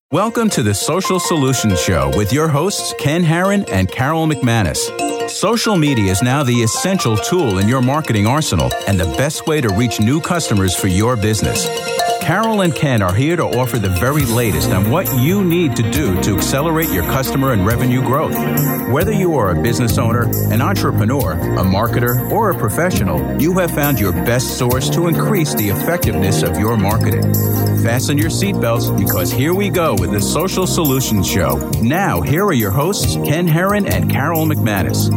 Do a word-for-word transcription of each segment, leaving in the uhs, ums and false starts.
Welcome to the Social Solutions Show with your hosts, Ken Harron and Carol McManus. Social media is now the essential tool in your marketing arsenal and the best way to reach new customers for your business. Carol and Ken are here to offer the very latest on what you need to do to accelerate your customer and revenue growth. Whether you are a business owner, an entrepreneur, a marketer, or a professional, you have found your best source to increase the effectiveness of your marketing. Fasten your seatbelts because here we go with the Social Solutions Show. Now, here are your hosts, Ken Harron and Carol McManus.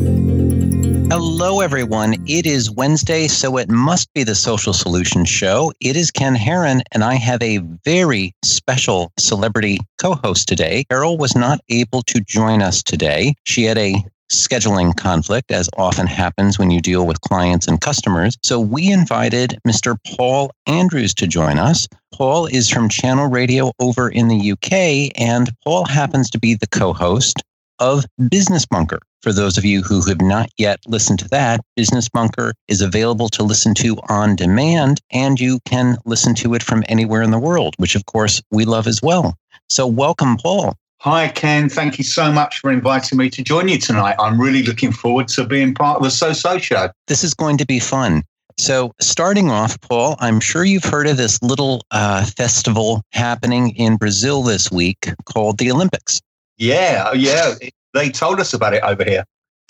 Hello, everyone. It is Wednesday, so it must be the Social Solutions Show. It is Ken Harron, and I have a very special celebrity co-host today. Carol was not able to join us today. She had a scheduling conflict, as often happens when you deal with clients and customers. So we invited Mister Paul Andrews to join us. Paul is from Channel Radio over in the U K, and Paul happens to be the co-host of Business Bunker. For those of you who have not yet listened to that, Business Bunker is available to listen to on demand, and you can listen to it from anywhere in the world, which of course we love as well. So welcome, Paul. Hi, Ken. Thank you so much for inviting me to join you tonight. I'm really looking forward to being part of the So-So Show. This is going to be fun. So starting off, Paul, I'm sure you've heard of this little uh, festival happening in Brazil this week called the Olympics. Yeah, yeah. They told us about it over here.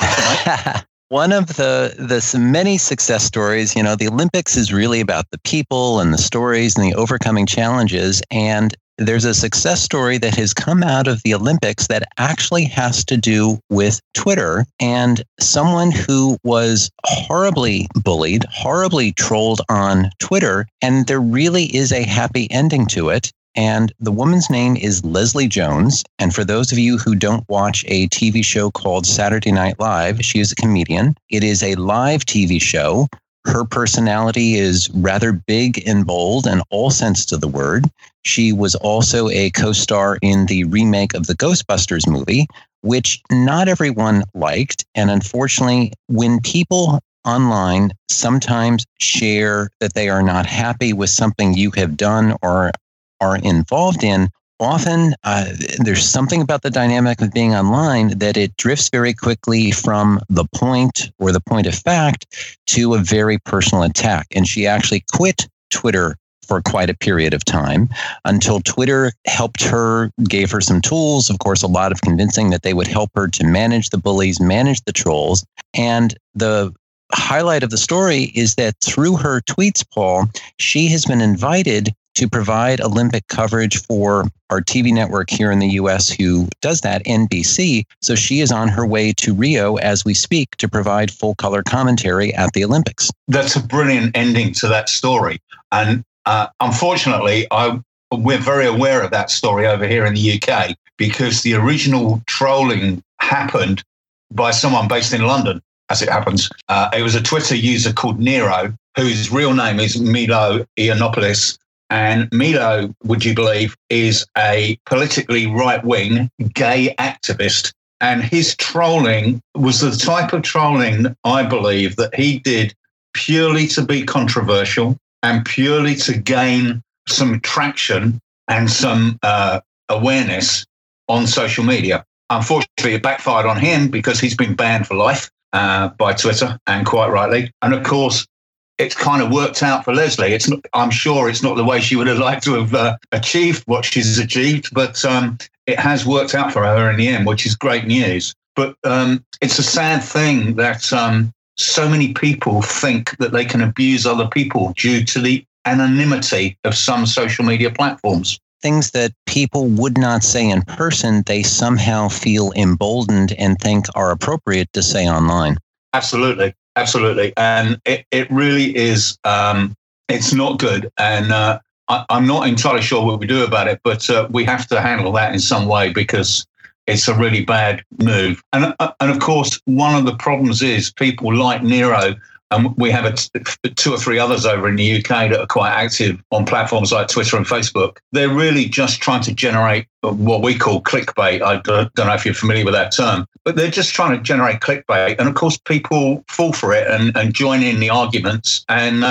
One of the, the many success stories, you know, the Olympics is really about the people and the stories and the overcoming challenges. And there's a success story that has come out of the Olympics that actually has to do with Twitter and someone who was horribly bullied, horribly trolled on Twitter. And there really is a happy ending to it. And the woman's name is Leslie Jones. And for those of you who don't watch a T V show called Saturday Night Live, she is a comedian. It is a live T V show. Her personality is rather big and bold in all senses of the word. She was also a co-star in the remake of the Ghostbusters movie, which not everyone liked. And unfortunately, when people online sometimes share that they are not happy with something you have done or are involved in, often uh, there's something about the dynamic of being online that it drifts very quickly from the point or the point of fact to a very personal attack. And she actually quit Twitter for quite a period of time until Twitter helped her, gave her some tools, of course, a lot of convincing that they would help her to manage the bullies, manage the trolls. And the highlight of the story is that through her tweets, Paul, she has been invited to provide Olympic coverage for our T V network here in the U S who does that, N B C. So she is on her way to Rio as we speak to provide full color commentary at the Olympics. That's a brilliant ending to that story. And uh, unfortunately, I, we're very aware of that story over here in the U K because the original trolling happened by someone based in London, as it happens. Uh, it was a Twitter user called Nero, whose real name is Milo Yiannopoulos. And Milo, would you believe, is a politically right-wing gay activist. And his trolling was the type of trolling, I believe, that he did purely to be controversial and purely to gain some traction and some uh, awareness on social media. Unfortunately, it backfired on him because he's been banned for life uh, by Twitter, and quite rightly. And of course, it's kind of worked out for Leslie. It's not, I'm sure it's not the way she would have liked to have uh, achieved what she's achieved, but um, it has worked out for her in the end, which is great news. But um, it's a sad thing that um, so many people think that they can abuse other people due to the anonymity of some social media platforms. Things that people would not say in person, they somehow feel emboldened and think are appropriate to say online. Absolutely. Absolutely. And it, it really is, um, it's not good. And uh, I, I'm not entirely sure what we do about it, but uh, we have to handle that in some way because it's a really bad move. And, uh, and of course, one of the problems is people like Nero, and we have a t- two or three others over in the U K that are quite active on platforms like Twitter and Facebook. They're really just trying to generate what we call clickbait. I don't know if you're familiar with that term, but they're just trying to generate clickbait. And of course, people fall for it and, and join in the arguments. And um,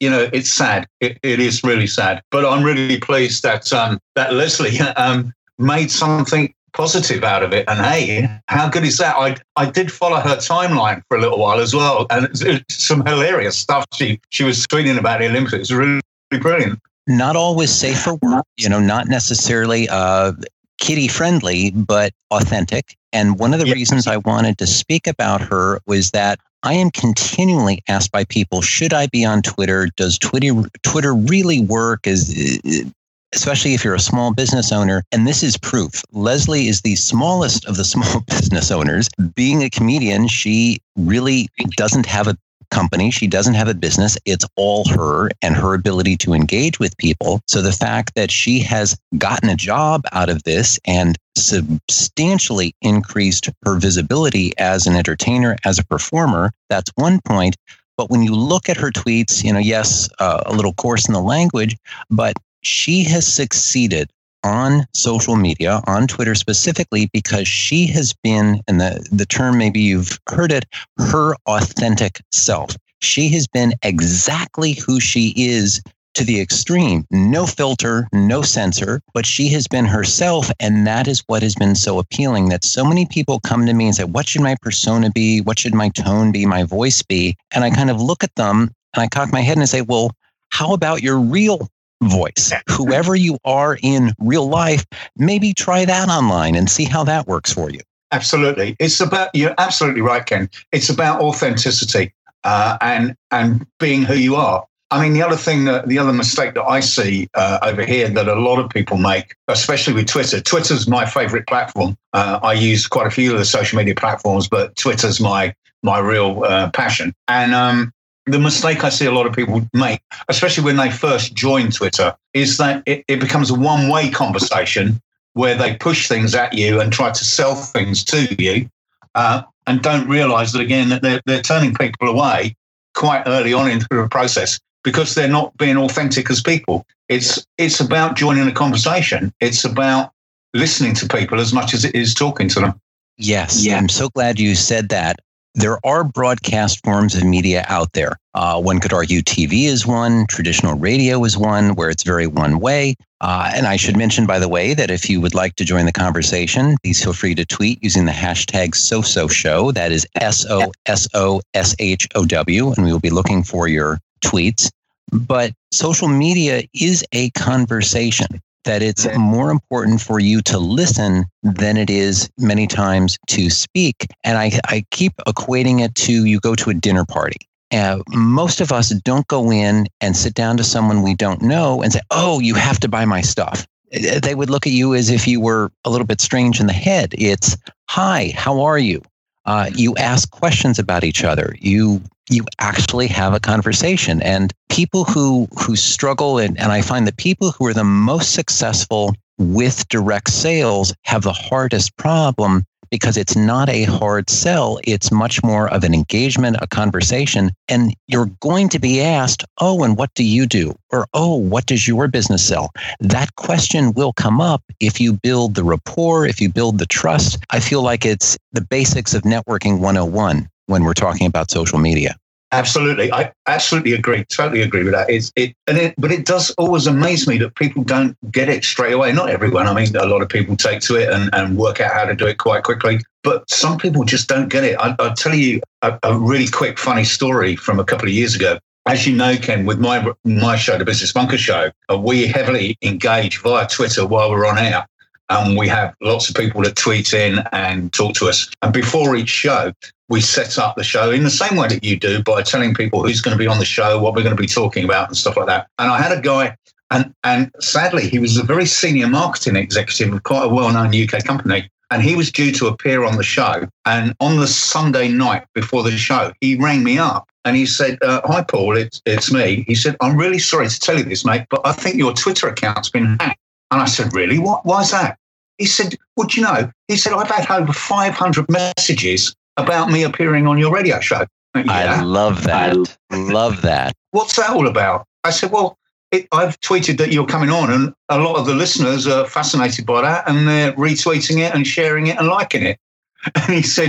you know, it's sad. It, it is really sad. But I'm really pleased that um, that Leslie um, made something positive out of it. And hey, how good is that? I I did follow her timeline for a little while as well, and it's, it's some hilarious stuff she she was tweeting about the Olympics. It was really, really brilliant. Not always safe for work, you know, not necessarily uh, kiddie friendly, but authentic. And one of the yeah. reasons I wanted to speak about her was that I am continually asked by people, should I be on Twitter? Does Twitter Twitter really work? Is especially if you're a small business owner. And this is proof. Leslie is the smallest of the small business owners. Being a comedian, she really doesn't have a company. She doesn't have a business. It's all her and her ability to engage with people. So the fact that she has gotten a job out of this and substantially increased her visibility as an entertainer, as a performer, that's one point. But when you look at her tweets, you know, yes, uh, a little coarse in the language, but she has succeeded on social media, on Twitter specifically, because she has been, and the, the term, maybe you've heard it, her authentic self. She has been exactly who she is to the extreme. No filter, no censor, but she has been herself. And that is what has been so appealing, that so many people come to me and say, what should my persona be? What should my tone be? My voice be? And I kind of look at them and I cock my head and I say, well, how about your real voice? Whoever you are in real life, maybe try that online and see how that works for you. Absolutely. It's about, you're absolutely right, Ken. It's about authenticity uh, and and being who you are. I mean, the other thing, that, the other mistake that I see uh, over here that a lot of people make, especially with Twitter. Twitter's my favorite platform. Uh, I use quite a few of the social media platforms, but Twitter's my my real uh, passion. And um, the mistake I see a lot of people make, especially when they first join Twitter, is that it, it becomes a one-way conversation where they push things at you and try to sell things to you uh, and don't realize that, again, that they're, they're turning people away quite early on into the process because they're not being authentic as people. It's it's about joining a conversation. It's about listening to people as much as it is talking to them. Yes, yeah. I'm so glad you said that. There are broadcast forms of media out there. Uh, one could argue T V is one, traditional radio is one, where it's very one way. Uh, and I should mention, by the way, that if you would like to join the conversation, please feel free to tweet using the hashtag SoSoShow. That is S O S O S H O W, and we will be looking for your tweets. But social media is a conversation. That it's more important for you to listen than it is many times to speak. And I, I keep equating it to, you go to a dinner party. Uh, most of us don't go in and sit down to someone we don't know and say, oh, you have to buy my stuff. They would look at you as if you were a little bit strange in the head. It's, hi, how are you? Uh, you ask questions about each other. You you actually have a conversation. And people who who struggle, and, and I find the people who are the most successful with direct sales have the hardest problem because it's not a hard sell. It's much more of an engagement, a conversation. And you're going to be asked, oh, and what do you do? Or, oh, what does your business sell? That question will come up if you build the rapport, if you build the trust. I feel like it's the basics of networking one oh one when we're talking about social media. Absolutely. I absolutely agree. Totally agree with that. It's, it, and it, but it does always amaze me that people don't get it straight away. Not everyone. I mean, a lot of people take to it and, and work out how to do it quite quickly. But some people just don't get it. I, I'll tell you a, a really quick, funny story from a couple of years ago. As you know, Ken, with my my show, the Business Bunker Show, uh, we heavily engage via Twitter while we're on air. And we have lots of people that tweet in and talk to us. And before each show, we set up the show in the same way that you do by telling people who's going to be on the show, what we're going to be talking about and stuff like that. And I had a guy, and, and sadly, he was a very senior marketing executive of quite a well-known U K company. And he was due to appear on the show. And on the Sunday night before the show, he rang me up and he said, uh, hi, Paul, it's, it's me. He said, I'm really sorry to tell you this, mate, but I think your Twitter account's been hacked. And I said, really? What? Why's that? He said, well, do you know, he said, I've had over five hundred messages about me appearing on your radio show. Yeah. I love that. I love that. What's that all about? I said, well, it, I've tweeted that you're coming on and a lot of the listeners are fascinated by that and they're retweeting it and sharing it and liking it. And he said,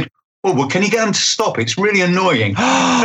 Oh, well, can you get them to stop? It's really annoying.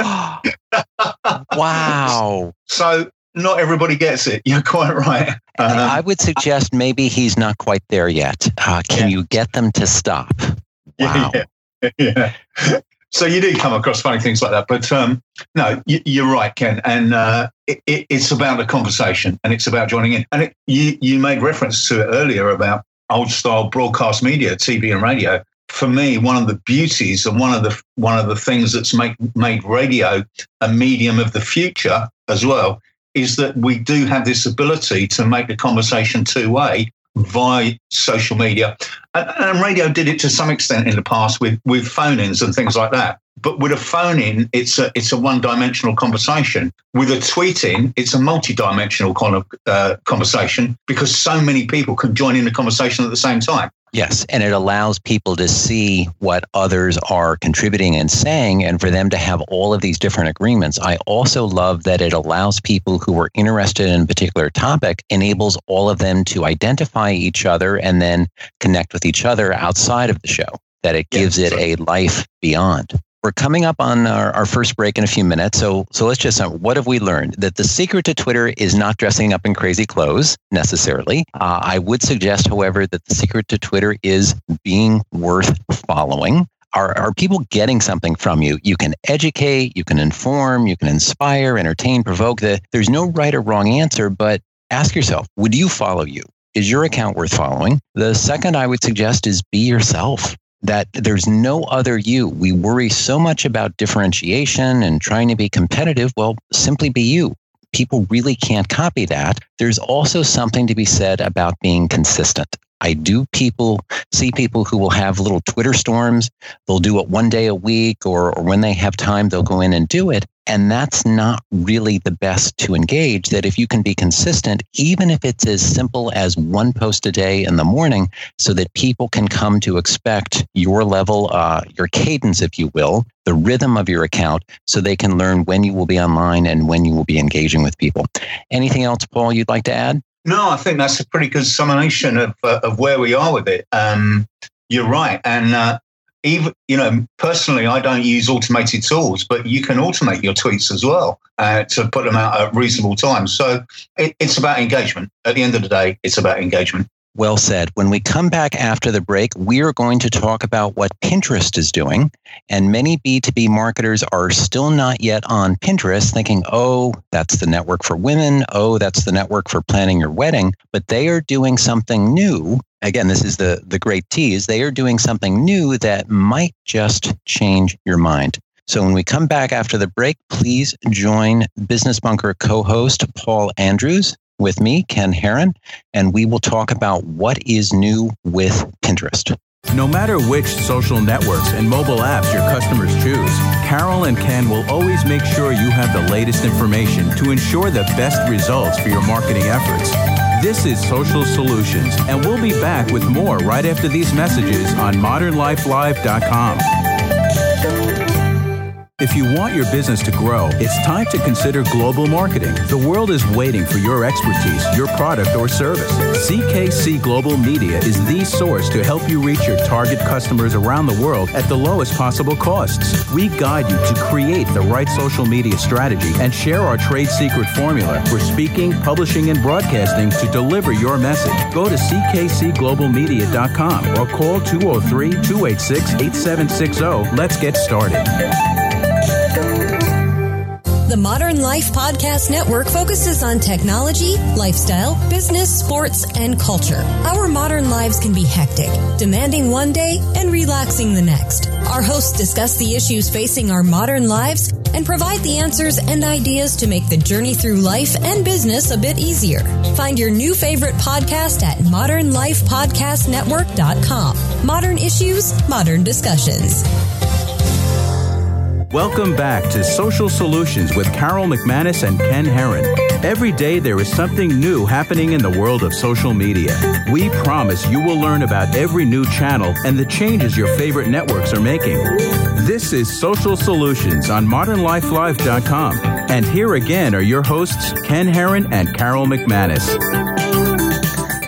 Wow. So not everybody gets it. You're quite right. Um, I would suggest maybe he's not quite there yet. Uh, can yeah. you get them to stop? Wow. Yeah. yeah. So you do come across funny things like that. But um, no, you, you're right, Ken. And uh, it, it, it's about the conversation and it's about joining in. And it, you, you made reference to it earlier about old style broadcast media, T V and radio. For me, one of the beauties and one of the one of the things that's make, made radio a medium of the future as well is that we do have this ability to make the conversation two-way via social media. And, and radio did it to some extent in the past with, with phone-ins and things like that. But with a phone-in, it's a, it's a one-dimensional conversation. With a tweet-in, it's a multi-dimensional kind of uh, conversation because so many people can join in the conversation at the same time. Yes, and it allows people to see what others are contributing and saying, and for them to have all of these different agreements. I also love that it allows people who are interested in a particular topic, enables all of them to identify each other and then connect with each other outside of the show, that it gives yes, it a life beyond. We're coming up on our, our first break in a few minutes. So so let's just, uh, what have we learned? That the secret to Twitter is not dressing up in crazy clothes necessarily. Uh, I would suggest, however, that the secret to Twitter is being worth following. Are, are people getting something from you? You can educate, you can inform, you can inspire, entertain, provoke. The, there's no right or wrong answer, but ask yourself, would you follow you? Is your account worth following? The second I would suggest is be yourself. That there's no other you. We worry so much about differentiation and trying to be competitive. Well, simply be you. People really can't copy that. There's also something to be said about being consistent. I do people see people who will have little Twitter storms. They'll do it one day a week, or, or when they have time, they'll go in and do it. And that's not really the best to engage. That if you can be consistent, even if it's as simple as one post a day in the morning, so that people can come to expect your level, uh, your cadence, if you will, the rhythm of your account, so they can learn when you will be online and when you will be engaging with people. Anything else, Paul, you'd like to add? No, I think that's a pretty good summation of uh, of where we are with it. Um, you're right. And uh, even, you know, personally, I don't use automated tools, but you can automate your tweets as well uh, to put them out at reasonable times. So it, it's about engagement. At the end of the day, it's about engagement. Well said. When we come back after the break, we are going to talk about what Pinterest is doing. And many B two B marketers are still not yet on Pinterest thinking, oh, that's the network for women. Oh, that's the network for planning your wedding. But they are doing something new. Again, this is the, the great tease. They are doing something new that might just change your mind. So when we come back after the break, please join Business Bunker co-host Paul Andrews with me, Ken Herron, and we will talk about what is new with Pinterest. No matter which social networks and mobile apps your customers choose, Carol and Ken will always make sure you have the latest information to ensure the best results for your marketing efforts. This is Social Solutions, and we'll be back with more right after these messages on modern life live dot com. If you want your business to grow, it's time to consider global marketing. The world is waiting for your expertise, your product, or service. C K C Global Media is the source to help you reach your target customers around the world at the lowest possible costs. We guide you to create the right social media strategy and share our trade secret formula for speaking, publishing, and broadcasting to deliver your message. Go to C K C global media dot com or call two oh three, two eight six, eight seven six zero. Let's get started. The Modern Life Podcast Network focuses on technology, lifestyle, business, sports, and culture. Our modern lives can be hectic, demanding one day and relaxing the next. Our hosts discuss the issues facing our modern lives and provide the answers and ideas to make the journey through life and business a bit easier. Find your new favorite podcast at modern life podcast network dot com. Modern issues, modern discussions. Welcome back to Social Solutions with Carol McManus and Ken Herron. Every day there is something new happening in the world of social media. We promise you will learn about every new channel and the changes your favorite networks are making. This is Social Solutions on modern life live dot com. And here again are your hosts, Ken Herron and Carol McManus.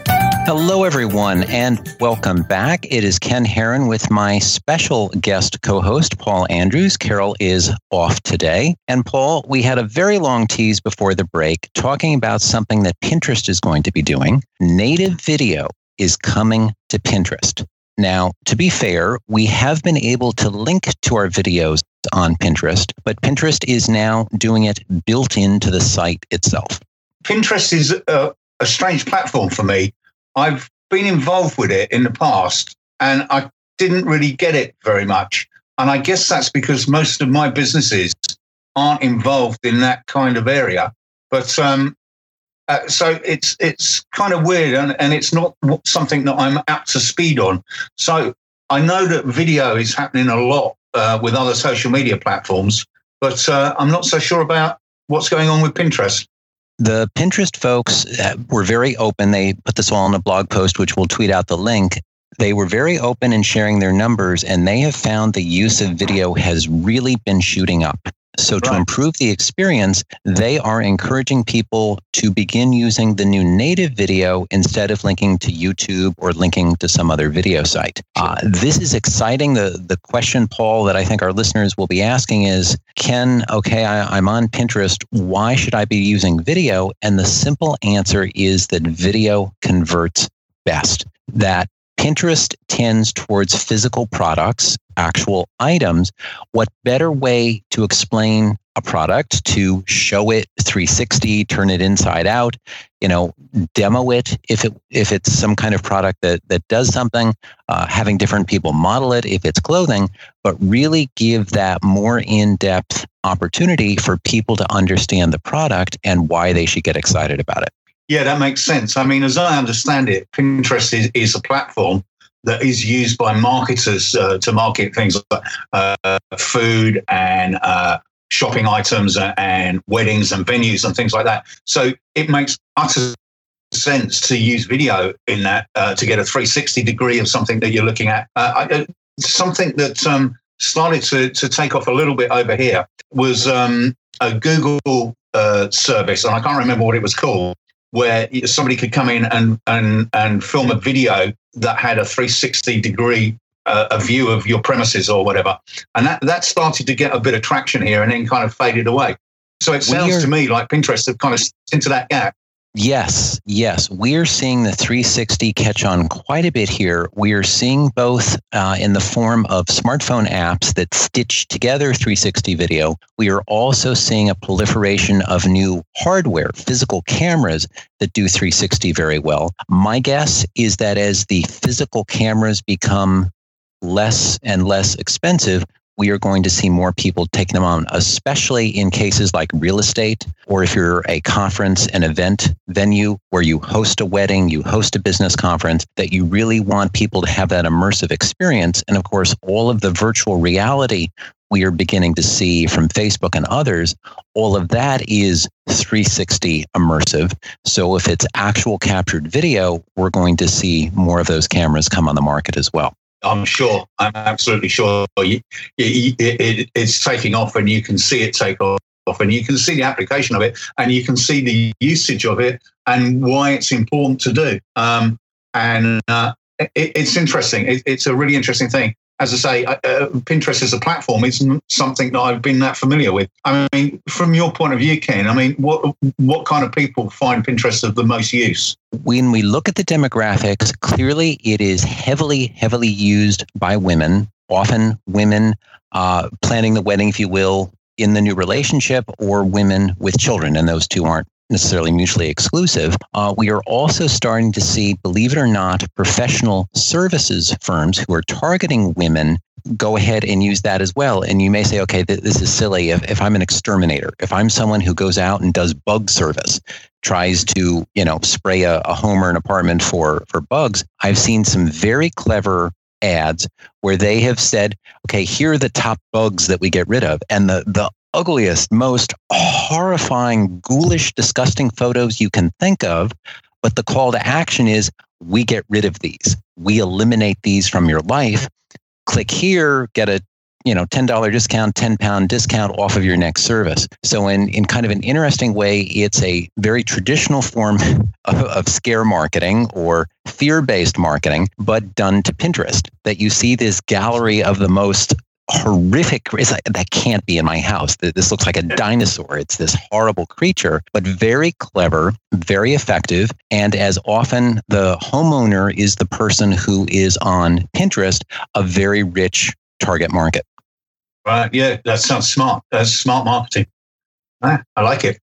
Hello, everyone, and welcome back. It is Ken Herron with my special guest co-host, Paul Andrews. Carol is off today. And Paul, we had a very long tease before the break talking about something that Pinterest is going to be doing. Native video is coming to Pinterest. Now, to be fair, we have been able to link to our videos on Pinterest, but Pinterest is now doing it built into the site itself. Pinterest is a, a strange platform for me. I've been involved with it in the past, and I didn't really get it very much. And I guess that's because most of my businesses aren't involved in that kind of area. But um, uh, so it's it's kind of weird, and, and it's not something that I'm up to speed on. So I know that video is happening a lot uh, with other social media platforms, but uh, I'm not so sure about what's going on with Pinterest. The Pinterest folks were very open. They put this all in a blog post, which we'll tweet out the link. They were very open in sharing their numbers, and they have found the use of video has really been shooting up. So to improve the experience, they are encouraging people to begin using the new native video instead of linking to YouTube or linking to some other video site. Uh, this is exciting. The the question, Paul, that I think our listeners will be asking is, Ken, okay, I, I'm on Pinterest. Why should I be using video? And the simple answer is that video converts best. That Pinterest tends towards physical products, actual items. What better way to explain a product, to show it three sixty, turn it inside out, you know, demo it if it if it's some kind of product that that does something, uh, having different people model it if it's clothing, but really give that more in-depth opportunity for people to understand the product and why they should get excited about it. Yeah, that makes sense. I mean, as I understand it, Pinterest is, is a platform that is used by marketers uh, to market things like uh, food and uh, shopping items and weddings and venues and things like that. So it makes utter sense to use video in that uh, to get a three sixty degree of something that you're looking at. Uh, I, something that um, started to, to take off a little bit over here was um, a Google uh, service, and I can't remember what it was called, where somebody could come in and and and film a video that had a three sixty degree uh, a view of your premises or whatever, and that that started to get a bit of traction here, and then kind of faded away. So it sounds are, to me like Pinterest have kind of into that gap. Yes, yes, we're seeing the three sixty catch on quite a bit here. We are seeing both uh, in the form of smartphone apps that stitch together three sixty video. We are also seeing a proliferation of new hardware, physical cameras that do three sixty very well. My guess is that as the physical cameras become less and less expensive, we are going to see more people taking them on, especially in cases like real estate, or if you're a conference and event venue where you host a wedding, you host a business conference, that you really want people to have that immersive experience. And of course, all of the virtual reality we are beginning to see from Facebook and others, all of that is three sixty immersive. So if it's actual captured video, we're going to see more of those cameras come on the market as well. I'm sure. I'm absolutely sure. You, you, it, it's taking off, and you can see it take off, and you can see the application of it, and you can see the usage of it, and why it's important to do. Um, and uh, it, it's interesting. It, it's a really interesting thing. As I say, uh, Pinterest as a platform isn't something that I've been that familiar with. I mean, from your point of view, Ken, I mean, what what kind of people find Pinterest of the most use? When we look at the demographics, clearly it is heavily, heavily used by women, often women uh, planning the wedding, if you will, in the new relationship, or women with children, and those two aren't necessarily mutually exclusive. Uh, we are also starting to see, believe it or not, professional services firms who are targeting women go ahead and use that as well. And you may say, okay, th- this is silly. If, if I'm an exterminator, if I'm someone who goes out and does bug service, tries to, you know, spray a, a home or an apartment for, for bugs, I've seen some very clever ads where they have said, okay, here are the top bugs that we get rid of. And the, the ugliest, most horrifying, ghoulish, disgusting photos you can think of. But the call to action is, we get rid of these. We eliminate these from your life. Click here, get a you know, ten dollars discount, ten pound discount off of your next service. So in, in kind of an interesting way, it's a very traditional form of, of scare marketing or fear-based marketing, but done to Pinterest, that you see this gallery of the most horrific, it's like, that can't be in my house. This looks like a dinosaur. It's this horrible creature, but very clever, very effective. And as often the homeowner is the person who is on Pinterest, a very rich target market. Right. Yeah, that sounds smart. That's smart marketing. Ah, I like it.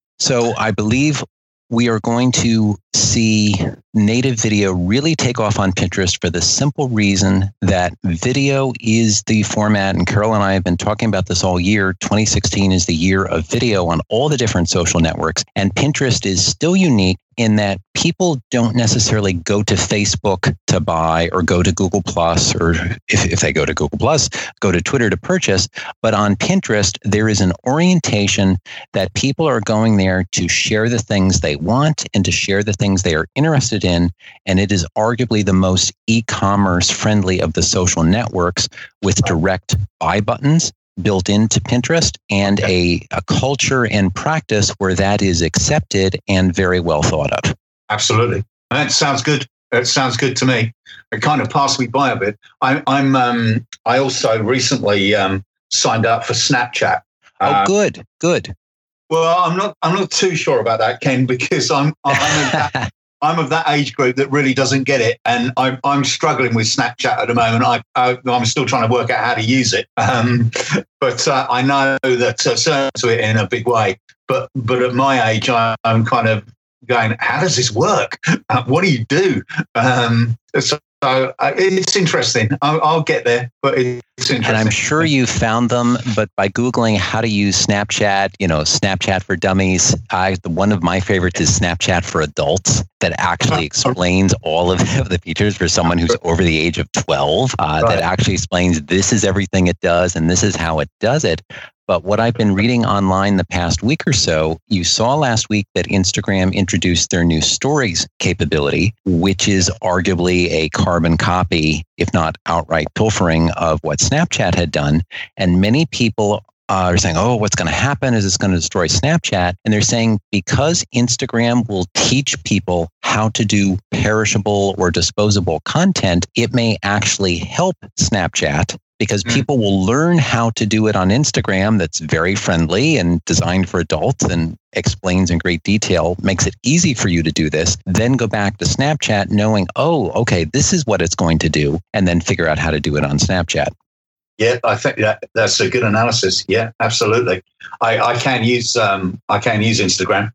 So I believe we are going to see native video really take off on Pinterest for the simple reason that video is the format, and Carol and I have been talking about this all year. twenty sixteen is the year of video on all the different social networks, and Pinterest is still unique in that people don't necessarily go to Facebook to buy or go to Google Plus, or if, if they go to Google Plus, go to Twitter to purchase. But on Pinterest, there is an orientation that people are going there to share the things they want and to share the things they are interested in. And it is arguably the most e-commerce friendly of the social networks, with direct buy buttons built into Pinterest and a, a culture and practice where that is accepted and very well thought of. Absolutely. That sounds good. That sounds good to me. It kind of passed me by a bit. I, I'm. Um, I also recently um, signed up for Snapchat. Oh, uh, good, good. Well, I'm not. I'm not too sure about that, Ken, because I'm. I'm of that, I'm of that age group that really doesn't get it, and I'm. I'm struggling with Snapchat at the moment. I. I I'm still trying to work out how to use it. Um, but uh, I know that uh, certain to it in a big way. But but at my age, I, I'm kind of going, how does this work? Uh, what do you do? Um, so uh, it's interesting. I'll, I'll get there, but it's interesting. And I'm sure you found them, but by Googling how to use Snapchat, you know, Snapchat for dummies, I, one of my favorites is Snapchat for adults, that actually explains all of the features for someone who's over the age of twelve, uh, right. That actually explains this is everything it does and this is how it does it. But what I've been reading online the past week or so, you saw last week that Instagram introduced their new stories capability, which is arguably a carbon copy, if not outright pilfering, of what Snapchat had done. And many people uh, are saying, oh, what's going to happen? Is this going to destroy Snapchat? And they're saying because Instagram will teach people how to do perishable or disposable content, it may actually help Snapchat, because people will learn how to do it on Instagram. That's very friendly and designed for adults and explains in great detail, makes it easy for you to do this. Then go back to Snapchat knowing, oh, okay, this is what it's going to do, and then figure out how to do it on Snapchat. Yeah, I think that that's a good analysis. Yeah, absolutely. I, I can use um, I can use Instagram.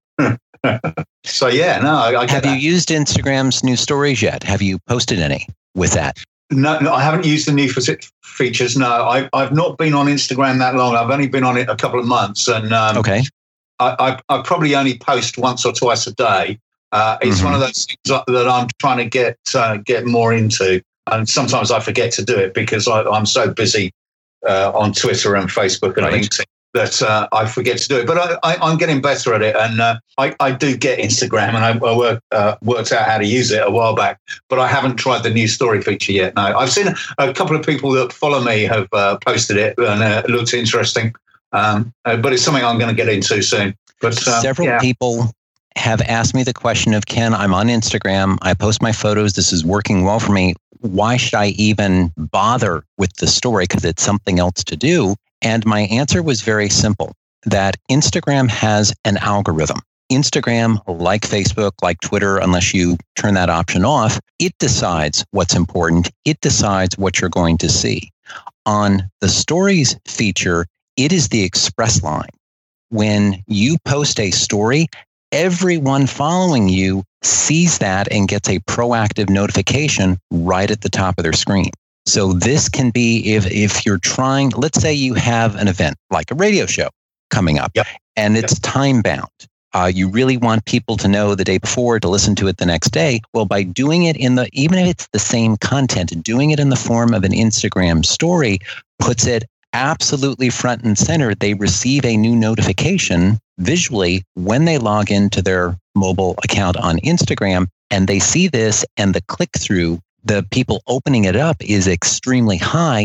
So yeah, no, I, I get Have that. you used Instagram's new stories yet? Have you posted any with that? No, no, I haven't used the new features. No, I, I've not been on Instagram that long. I've only been on it a couple of months, and um, okay, I, I, I probably only post once or twice a day. Uh, it's mm-hmm. one of those things that I'm trying to get uh, get more into, and sometimes I forget to do it because I, I'm so busy uh, on Twitter and Facebook and right. LinkedIn that uh, I forget to do it. But I, I, I'm getting better at it, and uh, I, I do get Instagram, and I, I work, uh, worked out how to use it a while back, but I haven't tried the new story feature yet. No, I've seen a couple of people that follow me have uh, posted it, and uh, it looks interesting, um, uh, but it's something I'm going to get into soon. But uh, Several yeah. people have asked me the question of, Ken, I'm on Instagram, I post my photos, this is working well for me. Why should I even bother with the story? Because it's something else to do. And my answer was very simple, that Instagram has an algorithm. Instagram, like Facebook, like Twitter, unless you turn that option off, it decides what's important. It decides what you're going to see. On the stories feature, it is the express line. When you post a story, everyone following you sees that and gets a proactive notification right at the top of their screen. So this can be if if you're trying, let's say you have an event like a radio show coming up, yep. and it's yep. time bound. Uh, you really want people to know the day before to listen to it the next day. Well, by doing it in the, even if it's the same content, doing it in the form of an Instagram story puts it absolutely front and center. They receive a new notification visually when they log into their mobile account on Instagram, and they see this, and the click through, the people opening it up is extremely high,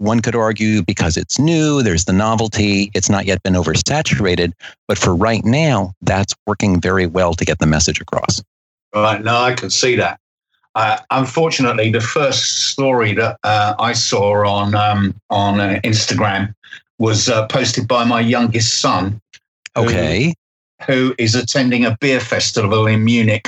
one could argue because it's new, there's the novelty, it's not yet been oversaturated. But for right now, that's working very well to get the message across. Right. No, I can see that. Uh, unfortunately, the first story that uh, I saw on um, on uh, Instagram was uh, posted by my youngest son. Okay. Who, who is attending a beer festival in Munich.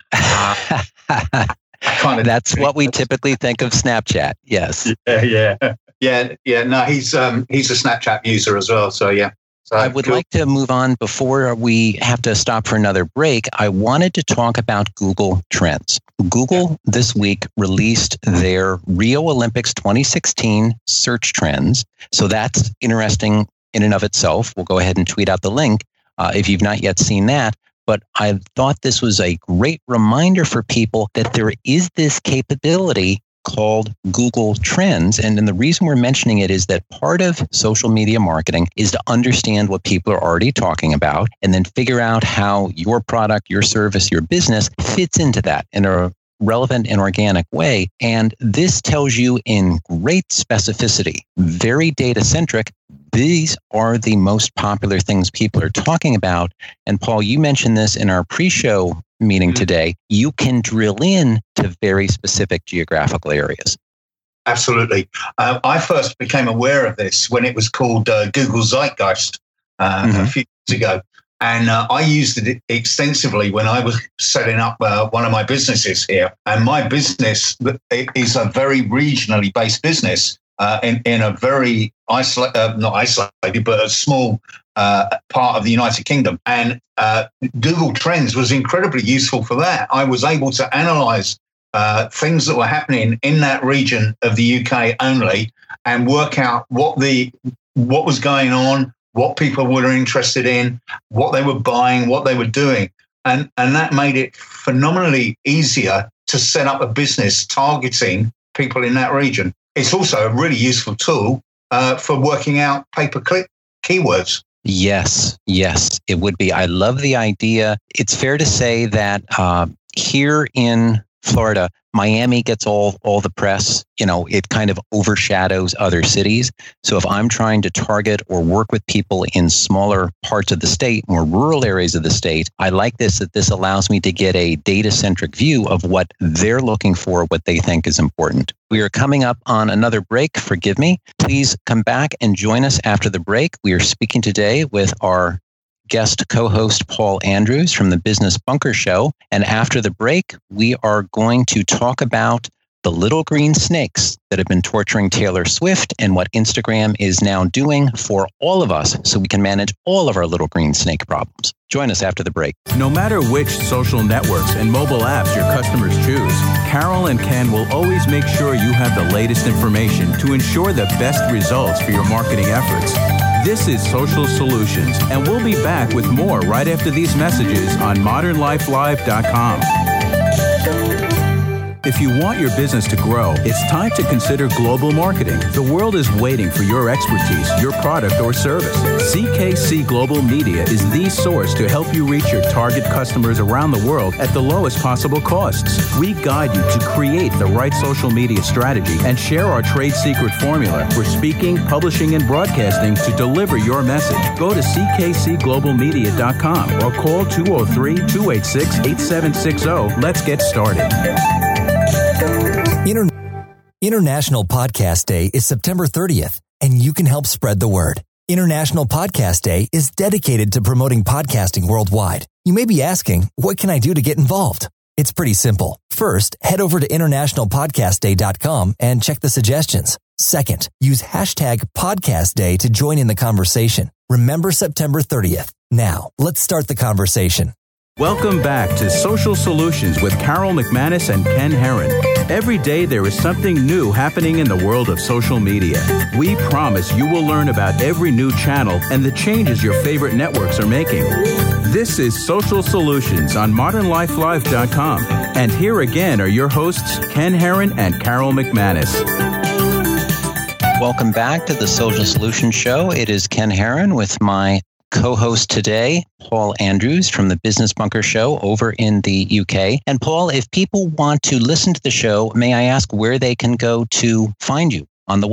Uh, kind of That's what we typically think of Snapchat. Yes. Yeah, yeah, yeah, yeah. No, he's um, he's a Snapchat user as well. So yeah. So, I would cool. like to move on before we have to stop for another break. I wanted to talk about Google Trends. Google this week released their Rio Olympics twenty sixteen search trends. So that's interesting in and of itself. We'll go ahead and tweet out the link uh, if you've not yet seen that. But I thought this was a great reminder for people that there is this capability called Google Trends. And then the reason we're mentioning it is that part of social media marketing is to understand what people are already talking about and then figure out how your product, your service, your business fits into that in a relevant and organic way. And this tells you in great specificity, very data centric, these are the most popular things people are talking about. And Paul, you mentioned this in our pre-show meeting today. You can drill in to very specific geographical areas. Absolutely. Uh, I first became aware of this when it was called uh, Google Zeitgeist uh, mm-hmm. a few years ago. And uh, I used it extensively when I was setting up uh, one of my businesses here. And my business is a very regionally based business uh, in, in a very isolated, uh, not isolated, but a small uh, part of the United Kingdom. And uh, Google Trends was incredibly useful for that. I was able to analyze uh, things that were happening in that region of the U K only and work out what the what was going on, what people were interested in, what they were buying, what they were doing. And, and that made it phenomenally easier to set up a business targeting people in that region. It's also a really useful tool uh, for working out pay-per-click keywords. Yes, yes, it would be. I love the idea. It's fair to say that uh, here in Florida, Miami gets all, all the press. You know, it kind of overshadows other cities. So if I'm trying to target or work with people in smaller parts of the state, more rural areas of the state, I like this, that this allows me to get a data-centric view of what they're looking for, what they think is important. We are coming up on another break. Forgive me. Please come back and join us after the break. We are speaking today with our guest co-host Paul Andrews from the Business Bunker Show. And after the break, we are going to talk about the little green snakes that have been torturing Taylor Swift and what Instagram is now doing for all of us so we can manage all of our little green snake problems. Join us after the break. No matter which social networks and mobile apps your customers choose, Carol and Ken will always make sure you have the latest information to ensure the best results for your marketing efforts. This is Social Solutions, and we'll be back with more right after these messages on modern life live dot com. If you want your business to grow, it's time to consider global marketing. The world is waiting for your expertise, your product or service. C K C Global Media is the source to help you reach your target customers around the world at the lowest possible costs. We guide you to create the right social media strategy and share our trade secret formula for speaking, publishing, and broadcasting to deliver your message. Go to C K C global media dot com or call two oh three, two eight six, eight seven six zero. Let's get started. Inter- International Podcast Day is September thirtieth, and you can help spread the word. International Podcast Day is dedicated to promoting podcasting worldwide. You may be asking, what can I do to get involved? It's pretty simple. First, head over to international podcast day dot com and check the suggestions. Second, use hashtag podcast day to join in the conversation. Remember September thirtieth. Now, let's start the conversation. Welcome back to Social Solutions with Carol McManus and Ken Herron. Every day there is something new happening in the world of social media. We promise you will learn about every new channel and the changes your favorite networks are making. This is Social Solutions on modern life live dot com. And here again are your hosts, Ken Herron and Carol McManus. Welcome back to the Social Solutions Show. It is Ken Herron with my co-host today, Paul Andrews from the Business Bunker Show over in the U K. And Paul, if people want to listen to the show, may I ask where they can go to find you on the web?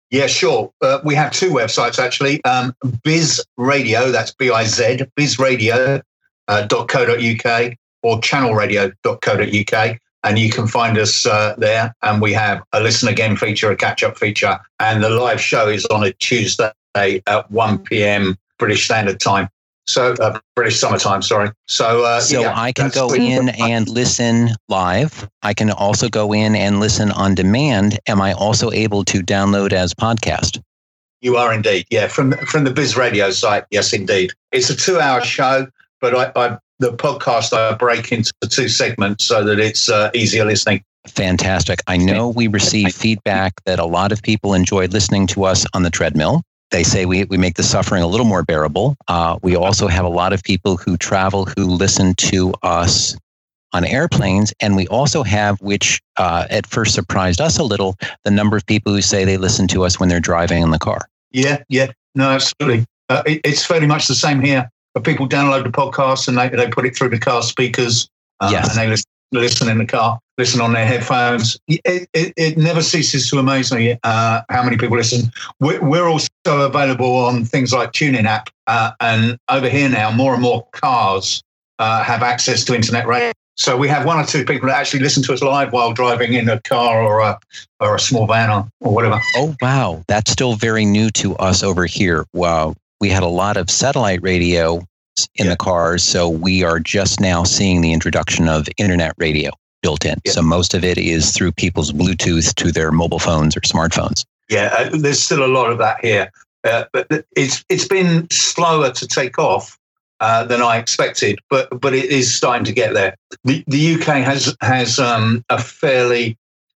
Yeah, sure. Uh, we have two websites, actually. Um, Biz Radio, that's B I Z, bizradio dot co dot uk or channel radio dot co dot uk. And you can find us uh, there. And we have a Listen Again feature, a catch-up feature. And the live show is on a Tuesday at one p.m. British Standard Time. So uh, British Summertime, sorry. So, uh, so yeah, I can go in and listen live. I can also go in and listen on demand. Am I also able to download as podcast? You are indeed. Yeah, from from the Biz Radio site. Yes, indeed. It's a two-hour show, but I, I the podcast I break into two segments so that it's uh, easier listening. Fantastic. I know we receive feedback that a lot of people enjoy listening to us on the treadmill. They say we, we make the suffering a little more bearable. Uh, we also have a lot of people who travel who listen to us on airplanes. And we also have, which uh, at first surprised us a little, the number of people who say they listen to us when they're driving in the car. Yeah, yeah. No, absolutely. Uh, it, it's fairly much the same here. But people download the podcast and they, they put it through the car speakers uh, yes. and they listen, listen in the car, listen on their headphones. It, it, it never ceases to amaze me uh, how many people listen. We're, we're also available on things like TuneIn app. Uh, and over here now, more and more cars uh, have access to internet radio. So we have one or two people that actually listen to us live while driving in a car or a or a small van or, or whatever. Oh, wow. That's still very new to us over here. Wow. We had a lot of satellite radio in yeah. the cars, so we are just now seeing the introduction of internet radio built in. Yeah. So most of it is through people's Bluetooth to their mobile phones or smartphones. Yeah, uh, there's still a lot of that here. Uh, but it's it's been slower to take off uh, than I expected, but but it is starting to get there. The, the U K has has um, a fairly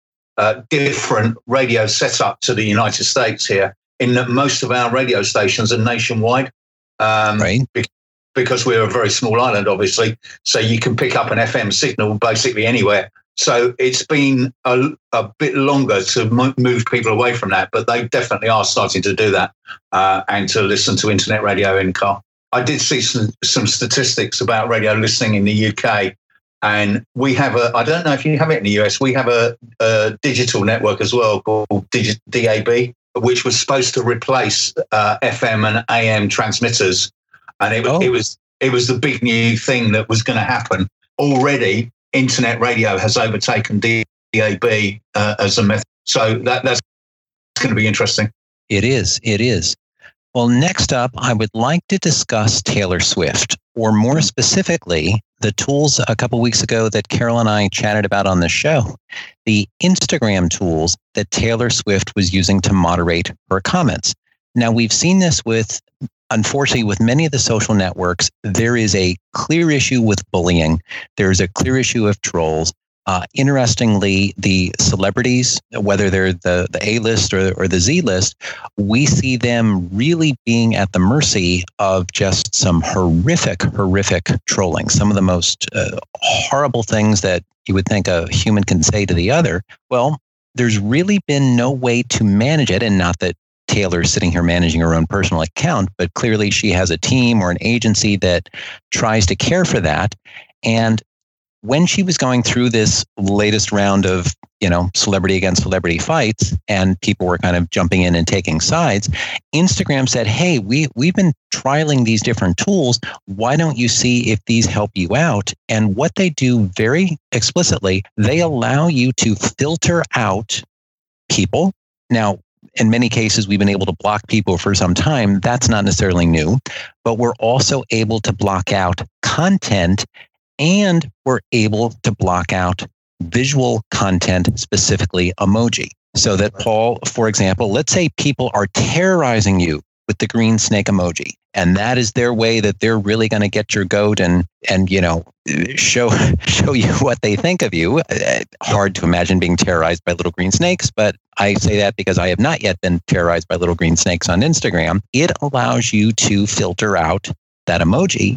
uh, different radio setup to the United States here, in that most of our radio stations are nationwide. Um, right. Because we're a very small island, obviously. So you can pick up an F M signal basically anywhere. So it's been a, a bit longer to mo- move people away from that, but they definitely are starting to do that uh, and to listen to internet radio in car. I did see some, some statistics about radio listening in the U K. And we have a, I don't know if you have it in the U S, we have a, a digital network as well called Digi- D A B, which was supposed to replace uh, F M and A M transmitters. And it, oh. it was it was the big new thing that was going to happen. Already, internet radio has overtaken D A B uh, as a method. So that that's going to be interesting. It is. It is. Well, next up, I would like to discuss Taylor Swift, or more specifically, the tools a couple weeks ago that Carol and I chatted about on the show, the Instagram tools that Taylor Swift was using to moderate her comments. Now, we've seen this with Unfortunately, with many of the social networks, there is a clear issue with bullying. There's a clear issue of trolls. Uh, interestingly, the celebrities, whether they're the, the A-list or, or the Z-list, we see them really being at the mercy of just some horrific, horrific trolling. Some of the most uh, horrible things that you would think a human can say to the other. Well, there's really been no way to manage it, and not that Taylor's sitting here managing her own personal account, but clearly she has a team or an agency that tries to care for that. And when she was going through this latest round of, you know, celebrity against celebrity fights, and people were kind of jumping in and taking sides, Instagram said, hey, we, we've been trialing these different tools. Why don't you see if these help you out? And what they do very explicitly, they allow you to filter out people. Now, in many cases, we've been able to block people for some time. That's not necessarily new, but we're also able to block out content, and we're able to block out visual content, specifically emoji. So that, Paul, for example, let's say people are terrorizing you with the green snake emoji, and that is their way that they're really going to get your goat and, and, you know, show, show you what they think of you. Hard to imagine being terrorized by little green snakes, but I say that because I have not yet been terrorized by little green snakes on Instagram. It allows you to filter out that emoji,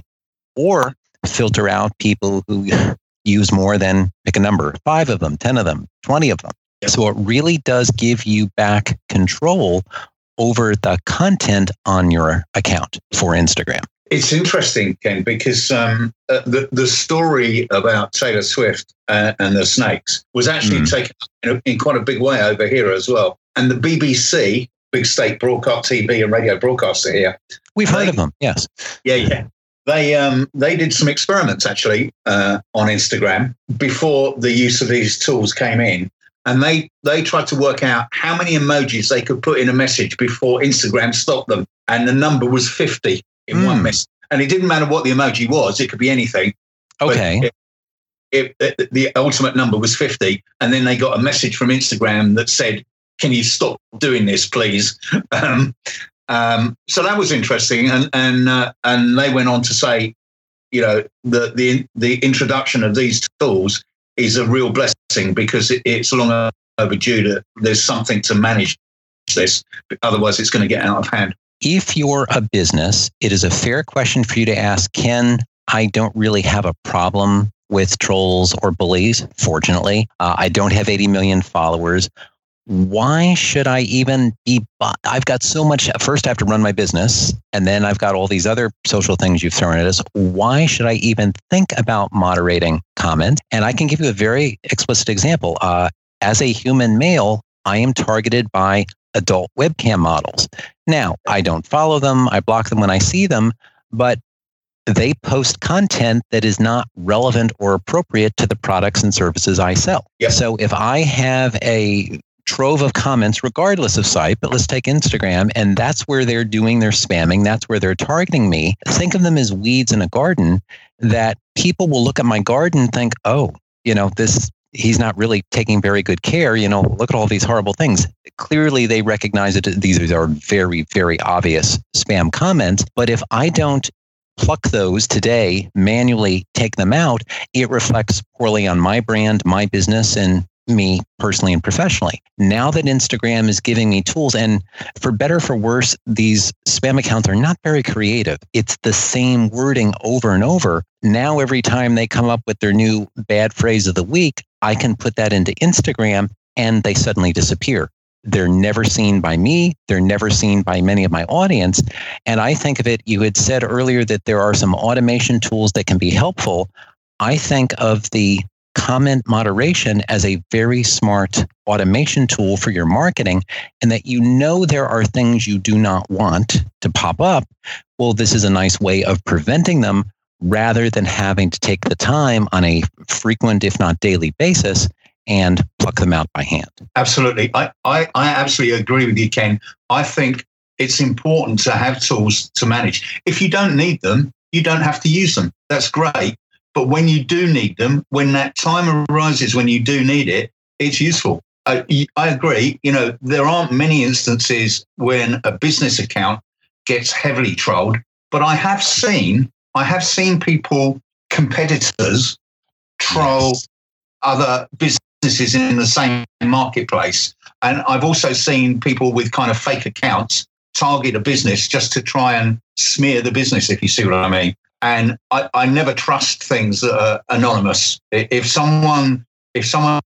or filter out people who use more than, pick a number, five of them, ten of them, twenty of them. So it really does give you back control over the content on your account for Instagram. It's interesting, Ken, because um, uh, the, the story about Taylor Swift uh, and the snakes was actually mm. taken in, a, in quite a big way over here as well. And the B B C, big state broadcast T V and radio broadcaster here. We've they, heard of them, yes. Yeah, yeah. They um they did some experiments actually uh, on Instagram before the use of these tools came in, and they they tried to work out how many emojis they could put in a message before Instagram stopped them, and the number was fifty in mm. one message. And it didn't matter what the emoji was; it could be anything. Okay. It, it, it, the ultimate number was fifty, and then they got a message from Instagram that said, "Can you stop doing this, please?" Um, um, so that was interesting, and and uh, and they went on to say, you know, the the the introduction of these tools is a real blessing because it, it's long overdue. That there's something to manage this, otherwise it's going to get out of hand. If you're a business, it is a fair question for you to ask, Ken, I don't really have a problem with trolls or bullies. Fortunately, uh, I don't have eighty million followers. Why should I even be? I've got so much. First, I have to run my business, and then I've got all these other social things you've thrown at us. Why should I even think about moderating comments? And I can give you a very explicit example. Uh, as a human male, I am targeted by adult webcam models. Now, I don't follow them. I block them when I see them, but they post content that is not relevant or appropriate to the products and services I sell. Yep. So if I have a trove of comments, regardless of site, but let's take Instagram, and that's where they're doing their spamming, that's where they're targeting me, think of them as weeds in a garden that people will look at my garden and think, oh, you know, this he's not really taking very good care. You know, look at all these horrible things. Clearly, they recognize that these are very, very obvious spam comments. But if I don't pluck those today, manually take them out, it reflects poorly on my brand, my business, and me personally and professionally. Now that Instagram is giving me tools, and for better or for worse, these spam accounts are not very creative. It's the same wording over and over. Now, every time they come up with their new bad phrase of the week, I can put that into Instagram and they suddenly disappear. They're never seen by me. They're never seen by many of my audience. And I think of it, you had said earlier that there are some automation tools that can be helpful. I think of the comment moderation as a very smart automation tool for your marketing, and that you know there are things you do not want to pop up. Well, this is a nice way of preventing them rather than having to take the time on a frequent, if not daily basis, and pluck them out by hand. Absolutely. I, I, I absolutely agree with you, Ken. I think it's important to have tools to manage. If you don't need them, you don't have to use them. That's great. But when you do need them, when that time arises, when you do need it, it's useful. I, I agree. You know, there aren't many instances when a business account gets heavily trolled, but I have seen, I have seen people, competitors, troll yes. other businesses in the same marketplace. And I've also seen people with kind of fake accounts target a business just to try and smear the business, if you see what I mean. And I, I never trust things that are anonymous. If someone, if someone,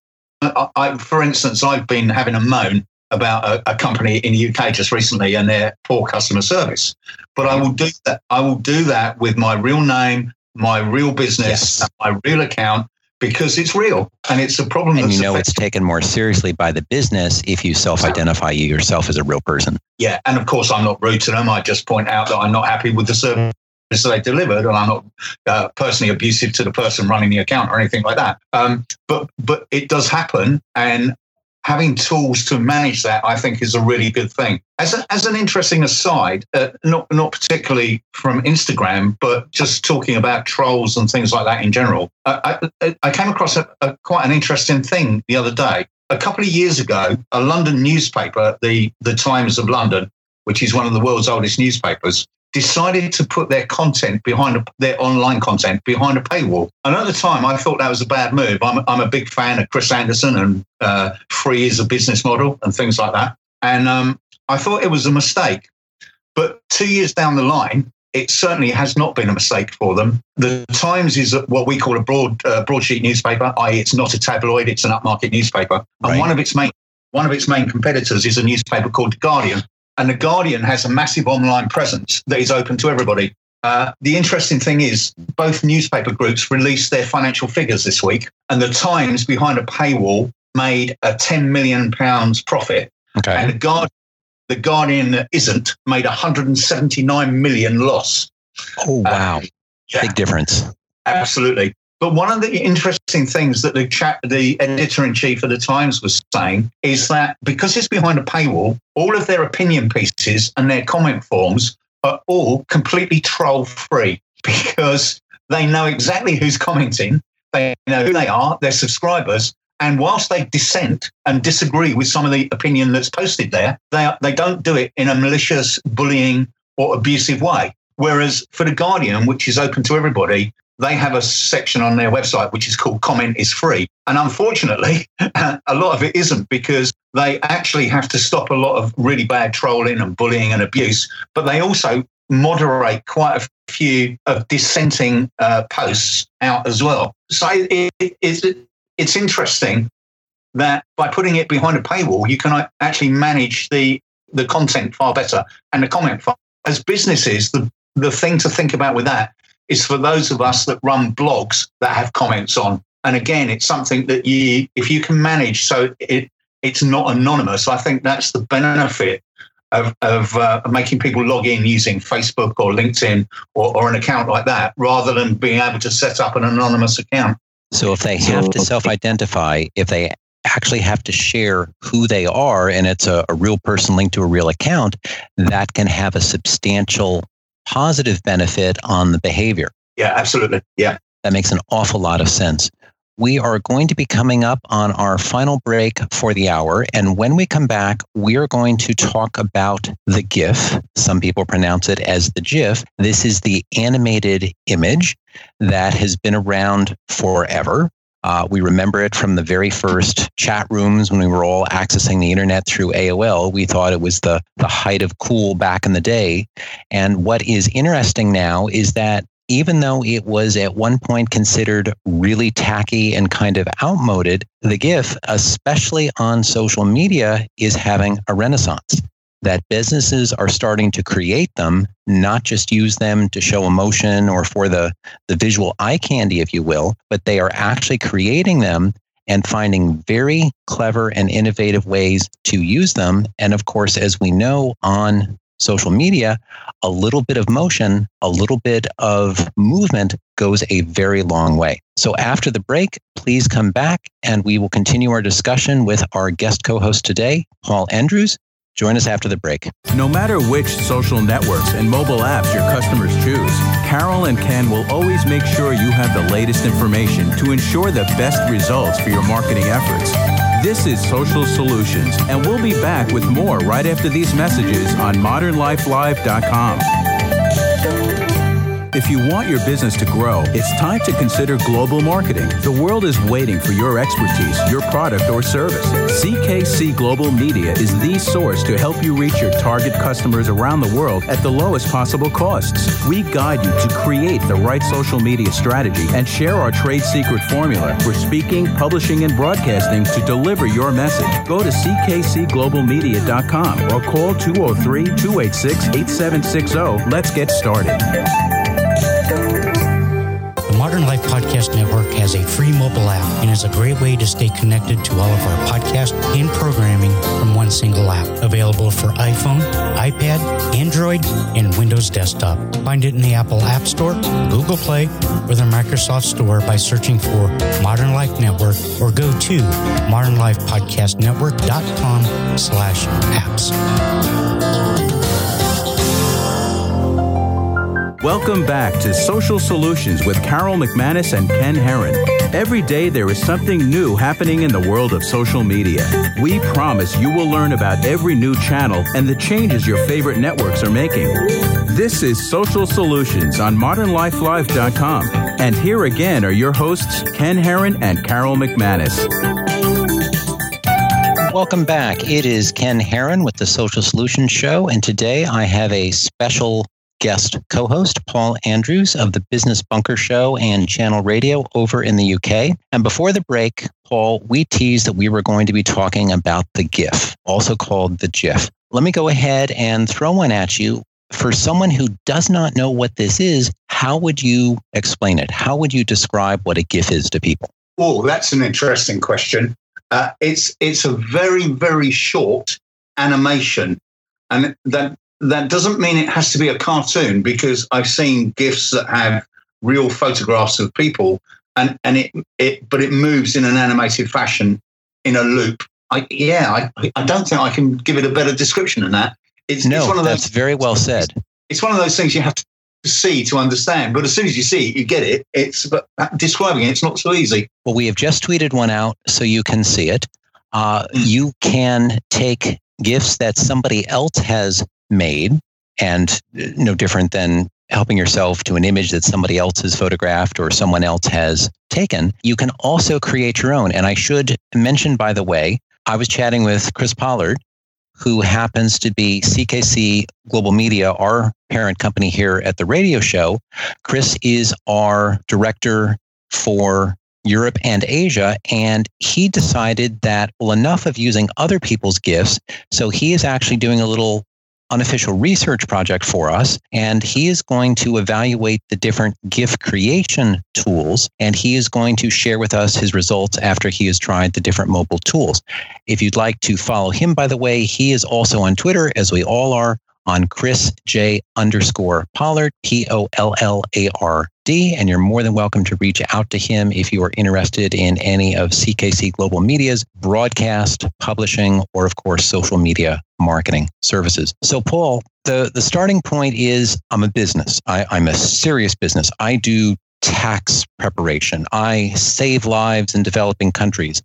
I, for instance, I've been having a moan about a, a company in the U K just recently and their poor customer service. But I will do that. I will do that with my real name, my real business, yes. my real account, because it's real and it's a problem. And you know it's taken more seriously by the business if you self-identify you yourself as a real person. Yeah, and of course I'm not rude to them. I just point out that I'm not happy with the service that they delivered, and I'm not uh, personally abusive to the person running the account or anything like that. Um, but but it does happen, and having tools to manage that, I think, is a really good thing. As a, as an interesting aside, uh, not not particularly from Instagram, but just talking about trolls and things like that in general, uh, I, I came across a, a, quite an interesting thing the other day. A couple of years ago, a London newspaper, the the Times of London, which is one of the world's oldest newspapers, decided to put their content behind a, their online content behind a paywall. And at the time, I thought that was a bad move. I'm, I'm a big fan of Chris Anderson and uh, free is a business model and things like that. And um, I thought it was a mistake. But two years down the line, it certainly has not been a mistake for them. The Times is what we call a broad uh, broadsheet newspaper, that is it's not a tabloid, it's an upmarket newspaper. And right. one of its main one of its main competitors is a newspaper called The Guardian. And The Guardian has a massive online presence that is open to everybody. Uh, the interesting thing is both newspaper groups released their financial figures this week, and The Times, behind a paywall, made a ten million pounds profit. Okay. And The Guardian, The Guardian that isn't made one hundred seventy-nine million loss. Oh, wow. Uh, yeah, big difference. Absolutely. But one of the interesting things that the chat, the editor-in-chief of the Times was saying is that because it's behind a paywall, all of their opinion pieces and their comment forms are all completely troll-free because they know exactly who's commenting, they know who they are, their subscribers, and whilst they dissent and disagree with some of the opinion that's posted there, they are, they don't do it in a malicious, bullying or abusive way. Whereas for The Guardian, which is open to everybody, they have a section on their website which is called Comment is Free. And unfortunately, a lot of it isn't because they actually have to stop a lot of really bad trolling and bullying and abuse. But they also moderate quite a few of dissenting uh, posts out as well. So it, it, it's, it's interesting that by putting it behind a paywall, you can actually manage the, the content far better and the comment far. As businesses, the, the thing to think about with that is for those of us that run blogs that have comments on. And again, it's something that you, if you can manage so it it's not anonymous, I think that's the benefit of, of uh, making people log in using Facebook or LinkedIn or, or an account like that, rather than being able to set up an anonymous account. So if they have to self-identify, if they actually have to share who they are, and it's a, a real person linked to a real account, that can have a substantial positive benefit on the behavior. Yeah, absolutely. Yeah. That makes an awful lot of sense. We are going to be coming up on our final break for the hour. And when we come back, we are going to talk about the GIF. Some people pronounce it as the GIF. This is the animated image that has been around forever. Uh, we remember it from the very first chat rooms when we were all accessing the internet through A O L. We thought it was the, the height of cool back in the day. And what is interesting now is that even though it was at one point considered really tacky and kind of outmoded, the GIF, especially on social media, is having a renaissance. That businesses are starting to create them, not just use them to show emotion or for the, the visual eye candy, if you will, but they are actually creating them and finding very clever and innovative ways to use them. And of course, as we know on social media, a little bit of motion, a little bit of movement goes a very long way. So after the break, please come back and we will continue our discussion with our guest co-host today, Paul Andrews. Join us after the break. No matter which social networks and mobile apps your customers choose, Carol and Ken will always make sure you have the latest information to ensure the best results for your marketing efforts. This is Social Solutions, and we'll be back with more right after these messages on modern life live dot com. If you want your business to grow, it's time to consider global marketing. The world is waiting for your expertise, your product or service. C K C Global Media is the source to help you reach your target customers around the world at the lowest possible costs. We guide you to create the right social media strategy and share our trade secret formula for speaking, publishing, and broadcasting to deliver your message. Go to C K C global media dot com or call two oh three, two eight six, eight seven six zero. Let's get started. The Modern Life Podcast Network has a free mobile app and is a great way to stay connected to all of our podcasts and programming from one single app. Available for iPhone, iPad, Android, and Windows Desktop. Find it in the Apple App Store, Google Play, or the Microsoft Store by searching for Modern Life Network or go to modern life podcast network dot com slash apps. Welcome back to Social Solutions with Carol McManus and Ken Herron. Every day there is something new happening in the world of social media. We promise you will learn about every new channel and the changes your favorite networks are making. This is Social Solutions on modern life live dot com. And here again are your hosts, Ken Herron and Carol McManus. Welcome back. It is Ken Herron with the Social Solutions Show, and today I have a special guest co-host, Paul Andrews of the Business Bunker Show and Channel Radio over in the U K. And before the break, Paul, we teased that we were going to be talking about the GIF, also called the GIF. Let me go ahead and throw one at you. For someone who does not know what this is, how would you explain it? How would you describe what a GIF is to people? Oh, that's an interesting question. Uh, it's it's a very, very short animation And that that doesn't mean it has to be a cartoon, because I've seen GIFs that have real photographs of people, and, and it, it but it moves in an animated fashion in a loop. I, yeah, I, I don't think I can give it a better description than that. It's, no, it's one of those, that's very well said. It's one of those things you have to see to understand, but as soon as you see it, you get it. It's but describing it, it's not so easy. Well, we have just tweeted one out so you can see it. Uh, you can take GIFs that somebody else has made, and no different than helping yourself to an image that somebody else has photographed or someone else has taken. You can also create your own. And I should mention, by the way, I was chatting with Chris Pollard, who happens to be C K C Global Media, our parent company here at the radio show. Chris is our director for Europe and Asia, and he decided that, well, enough of using other people's GIFs, so he is actually doing a little unofficial research project for us, and he is going to evaluate the different GIF creation tools, and he is going to share with us his results after he has tried the different mobile tools. If you'd like to follow him, by the way, he is also on Twitter, as we all are, on Chris J underscore Pollard, P O L L A R D, and you're more than welcome to reach out to him if you are interested in any of C K C Global Media's broadcast, publishing, or of course, social media marketing services. So Paul, the, the starting point is I'm a business. I, I'm a serious business. I do tax preparation. I save lives in developing countries.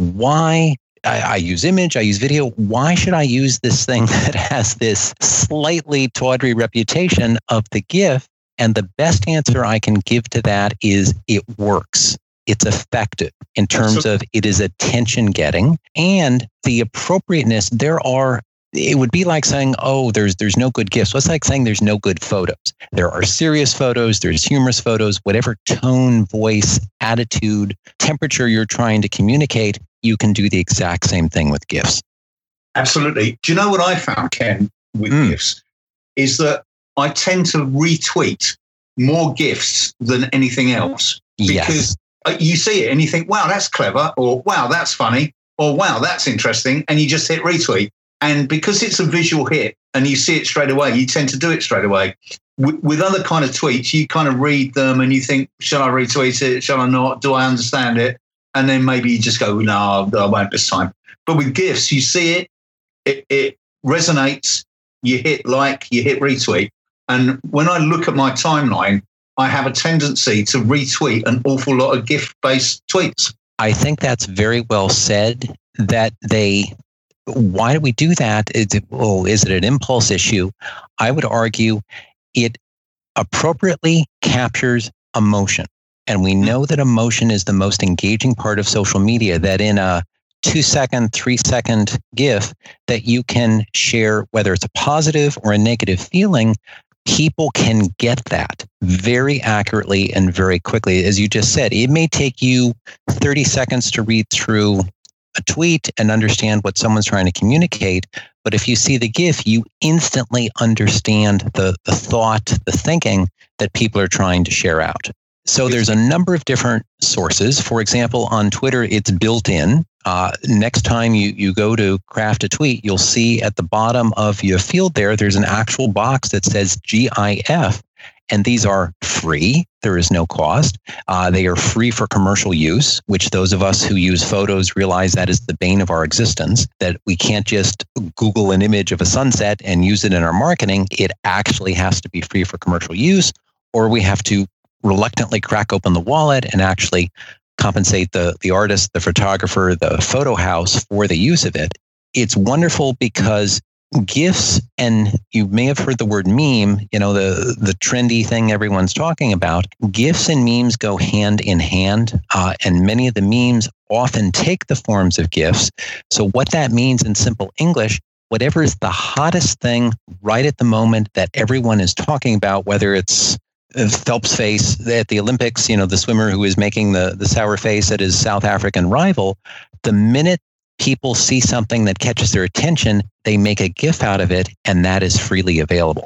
Why? I, I use image, I use video. Why should I use this thing that has this slightly tawdry reputation of the GIF? And the best answer I can give to that is it works. It's effective in terms of it is attention getting, and the appropriateness. There are, it would be like saying, oh, there's there's no good GIFs. Well, it's like saying there's no good photos. There are serious photos, there's humorous photos, whatever tone, voice, attitude, temperature you're trying to communicate, you can do the exact same thing with GIFs. Absolutely. Do you know what I found, Ken, with mm. GIFs? Is that I tend to retweet more GIFs than anything else. Because yes. you see it and you think, wow, that's clever, or wow, that's funny, or wow, that's interesting, and you just hit retweet. And because it's a visual hit and you see it straight away, you tend to do it straight away. With, with other kind of tweets, you kind of read them and you think, shall I retweet it? Shall I not? Do I understand it? And then maybe you just go, no, I won't this time. But with GIFs, you see it, it, it resonates, you hit like, you hit retweet. And when I look at my timeline, I have a tendency to retweet an awful lot of GIF-based tweets. I think that's very well said, that they, why do we do that? Is it, oh, is it an impulse issue? I would argue it appropriately captures emotion. And we know that emotion is the most engaging part of social media, that in a two second, three second GIF that you can share, whether it's a positive or a negative feeling, people can get that very accurately and very quickly. As you just said, it may take you thirty seconds to read through a tweet and understand what someone's trying to communicate. But if you see the GIF, you instantly understand the, the thought, the thinking that people are trying to share out. So there's a number of different sources. For example, on Twitter, it's built in. Uh, next time you, you go to craft a tweet, you'll see at the bottom of your field there, there's an actual box that says GIF. And these are free. There is no cost. Uh, they are free for commercial use, which those of us who use photos realize that is the bane of our existence, that we can't just Google an image of a sunset and use it in our marketing. It actually has to be free for commercial use, or we have to reluctantly crack open the wallet and actually compensate the, the artist, the photographer, the photo house for the use of it. It's wonderful because GIFs, and you may have heard the word meme, you know, the, the trendy thing everyone's talking about. GIFs and memes go hand in hand, uh, and many of the memes often take the forms of GIFs. So what that means in simple English, whatever is the hottest thing right at the moment that everyone is talking about, whether it's Phelps' face at the Olympics, you know, the swimmer who is making the, the sour face at his South African rival, the minute people see something that catches their attention, they make a GIF out of it, and that is freely available.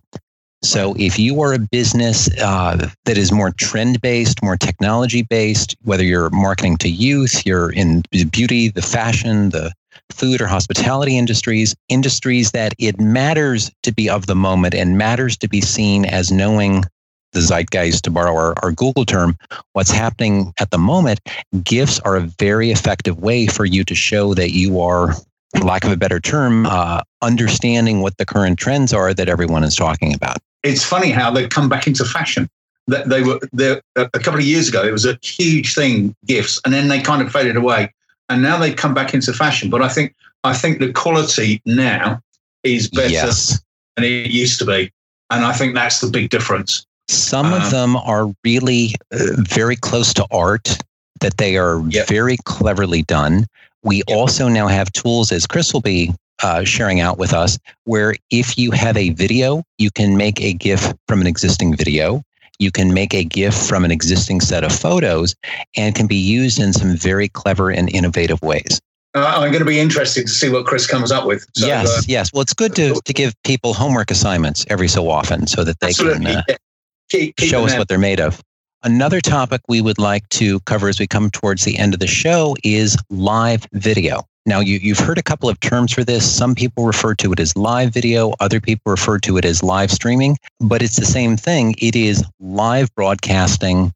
So if you are a business uh, that is more trend-based, more technology-based, whether you're marketing to youth, you're in beauty, the fashion, the food or hospitality industries, industries that it matters to be of the moment and matters to be seen as knowing the zeitgeist, to borrow our, our Google term, what's happening at the moment. GIFs are a very effective way for you to show that you are, for lack of a better term, uh, understanding what the current trends are that everyone is talking about. It's funny how they come back into fashion. That they were there a couple of years ago. It was a huge thing, GIFs, and then they kind of faded away. And now they come back into fashion. But I think I think the quality now is better yes. than it used to be, and I think that's the big difference. Some um, of them are really uh, very close to art, that they are yep. very cleverly done. We yep. also now have tools, as Chris will be uh, sharing out with us, where if you have a video, you can make a GIF from an existing video. You can make a GIF from an existing set of photos, and can be used in some very clever and innovative ways. Uh, I'm going to be interested to see what Chris comes up with. So, yes, uh, yes. Well, it's good to, to give people homework assignments every so often so that they absolutely. can... Uh, yeah. Keep, keep show us what they're made of. Another topic we would like to cover as we come towards the end of the show is live video. Now, you, you've heard a couple of terms for this. Some people refer to it as live video. Other people refer to it as live streaming. But it's the same thing. It is live broadcasting,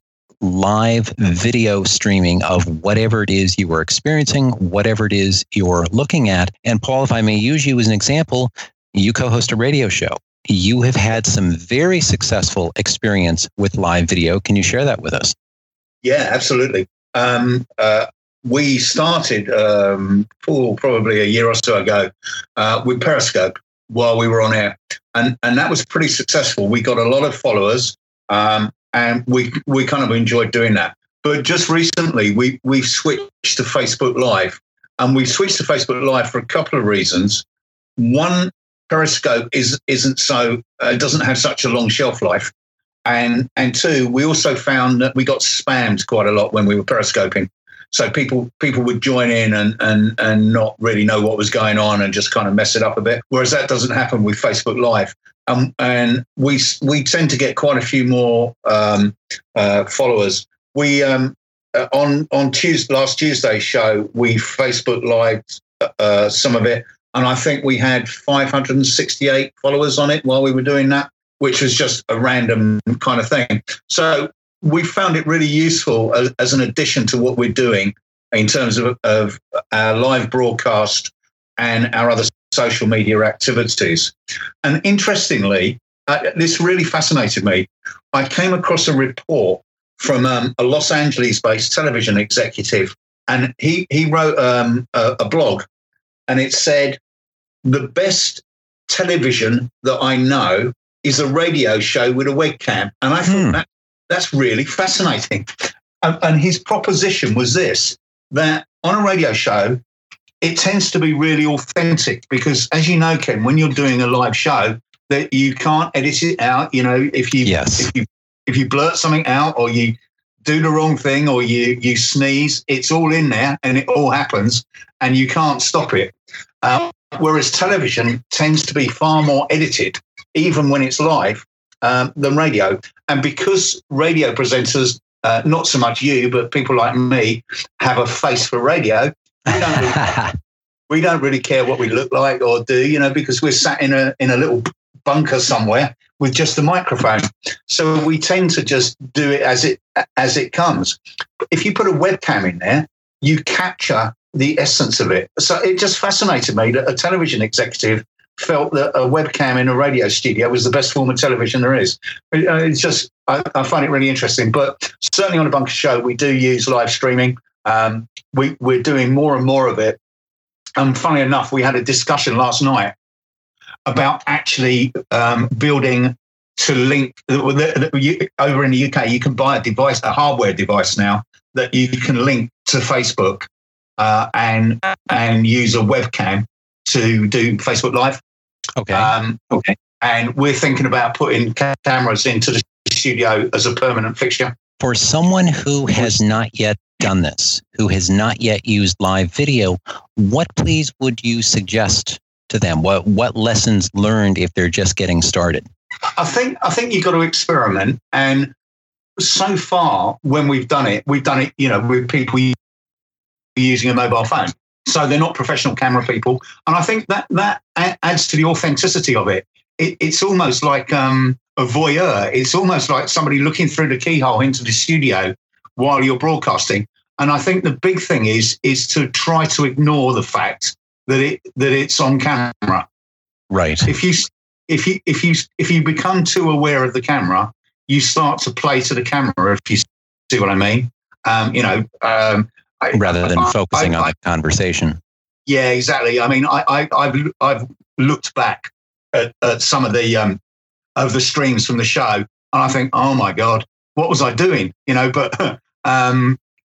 live video streaming of whatever it is you are experiencing, whatever it is you're looking at. And Paul, if I may use you as an example, you co-host a radio show. You have had some very successful experience with live video. Can you share that with us? Yeah, absolutely. Um, uh, we started um, oh, probably a year or so ago uh, with Periscope while we were on air. And, and that was pretty successful. We got a lot of followers um, and we we kind of enjoyed doing that. But just recently, we, we've switched to Facebook Live. And we switched to Facebook Live for a couple of reasons. One, Periscope is, isn't so, uh, doesn't have such a long shelf life. And and two, we also found that we got spammed quite a lot when we were Periscoping. So people people would join in and, and, and not really know what was going on and just kind of mess it up a bit. Whereas that doesn't happen with Facebook Live. Um, and we we tend to get quite a few more um, uh, followers. We um, uh, on on Tuesday, last Tuesday's show, we Facebook Live uh, some of it. And I think we had five hundred sixty-eight followers on it while we were doing that, which was just a random kind of thing. So we found it really useful as, as an addition to what we're doing in terms of, of our live broadcast and our other social media activities. And interestingly, uh, this really fascinated me. I came across a report from um, a Los Angeles-based television executive, and he, he wrote um, a, a blog. And it said, the best television that I know is a radio show with a webcam. And I thought, hmm. that, that's really fascinating. And, and his proposition was this, that on a radio show, it tends to be really authentic because, as you know, Ken, when you're doing a live show, that you can't edit it out. You know, if you, yes. if you if you blurt something out or you do the wrong thing or you, you sneeze, it's all in there and it all happens and you can't stop it. Uh, whereas television tends to be far more edited, even when it's live, um, than radio. And because radio presenters, uh, not so much you, but people like me, have a face for radio, we don't, really, we don't really care what we look like or do, you know, because we're sat in a in a little bunker somewhere with just a microphone. So we tend to just do it as it as it comes. If you put a webcam in there, you capture the essence of it. So it just fascinated me that a television executive felt that a webcam in a radio studio was the best form of television there is. It's just, I, I find it really interesting. But certainly on a Bunker Show, we do use live streaming. Um, we, we're doing more and more of it. And funny enough, we had a discussion last night about actually um, building to link. Over in the U K, you can buy a device, a hardware device now that you can link to Facebook uh, and and use a webcam to do Facebook Live. Okay. Um, okay. And we're thinking about putting cameras into the studio as a permanent fixture. For someone who has not yet done this, who has not yet used live video, what please would you suggest to them? What what lessons learned if they're just getting started? I think I think you've got to experiment. And so far, when we've done it, we've done it, you know, with people using a mobile phone. So they're not professional camera people. And I think that that adds to the authenticity of it. it it's almost like um, a voyeur. It's almost like somebody looking through the keyhole into the studio while you're broadcasting. And I think the big thing is is to try to ignore the fact that it that it's on camera. Right. If you if you if you if you become too aware of the camera, you start to play to the camera. If you see what I mean, um, you know, um, I, rather than I, focusing I, on I, the conversation. Yeah, exactly. I mean, I, I I've I've looked back at, at some of the um, of the streams from the show, and I think, oh my God, what was I doing? You know, but um,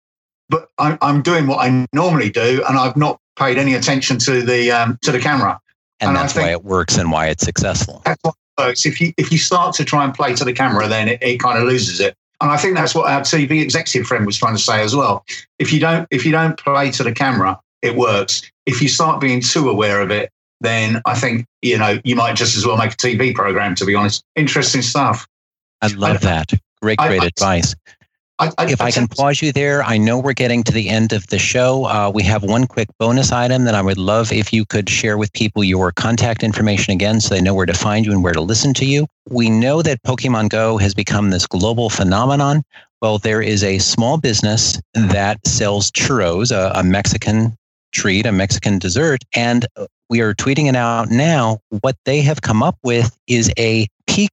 but I, I'm doing what I normally do, and I've not paid any attention to the um, to the camera. And, and that's think, why it works and why it's successful. That's what works. If you if you start to try and play to the camera, then it, it kind of loses it. And I think that's what our T V executive friend was trying to say as well. If you don't if you don't play to the camera, it works. If you start being too aware of it, then I think, you know, you might just as well make a T V program, to be honest. Interesting stuff. I love I, that. Great, great I, advice. I, I, if I, I can pause you there, I know we're getting to the end of the show. Uh, we have one quick bonus item that I would love if you could share with people your contact information again so they know where to find you and where to listen to you. We know that Pokemon Go has become this global phenomenon. Well, there is a small business that sells churros, a, a Mexican treat, a Mexican dessert, and we are tweeting it out now. What they have come up with is a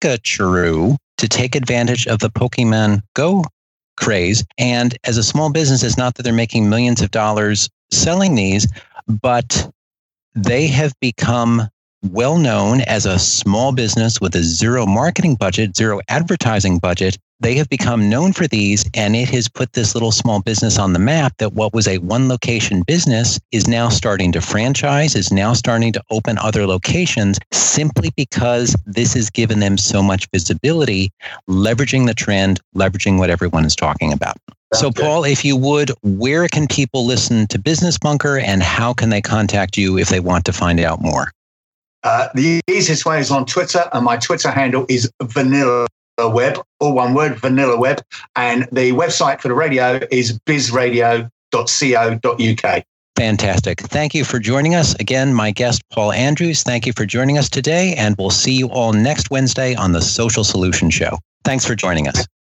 Pikachu to take advantage of the Pokemon Go craze. And as a small business, it's not that they're making millions of dollars selling these, but they have become well known as a small business with a zero marketing budget, zero advertising budget. They have become known for these, and it has put this little small business on the map that what was a one location business is now starting to franchise, is now starting to open other locations simply because this has given them so much visibility, leveraging the trend, leveraging what everyone is talking about. So, Paul, if you would, where can people listen to Business Bunker and how can they contact you if they want to find out more? Uh, the easiest way is on Twitter, and my Twitter handle is Vanilla Web, all one word, Vanilla Web. And the website for the radio is biz radio dot co dot uk. Fantastic. Thank you for joining us. Again, my guest, Paul Andrews, thank you for joining us today, and we'll see you all next Wednesday on the Social Solution Show. Thanks for joining us.